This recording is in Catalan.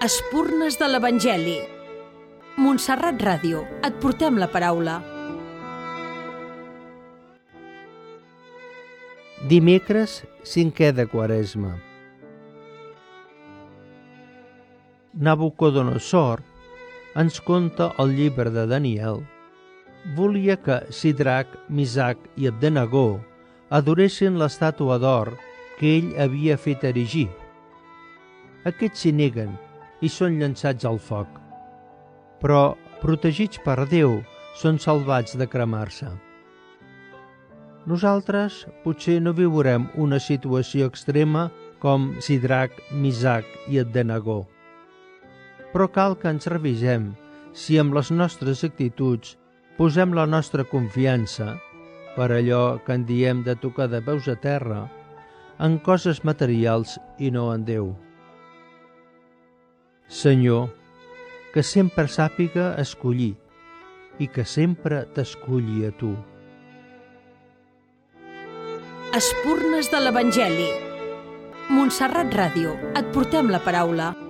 Espurnes de l'Evangeli. Montserrat Ràdio, et portem la paraula. Dimecres, 5è de Quaresma. Nabucodonosor, ens conta el llibre de Daniel, volia que Sidrac, Misac i Abdenagó adoressin l'estàtua d'or que ell havia fet erigir. Aquests s'hi neguen i són llançats al foc, però, protegits per Déu, són salvats de cremar-se. Nosaltres potser no viurem una situació extrema com Sidrac, Misac i Abdenagó, però cal que ens revisem si amb les nostres actituds posem la nostra confiança, per allò que en diem de tocar de peus a terra, en coses materials i no en Déu. Senyor, que sempre sàpiga escollir i que sempre t'esculli a tu. Espurnes de l'Evangeli. Montserrat Ràdio, et portem la paraula.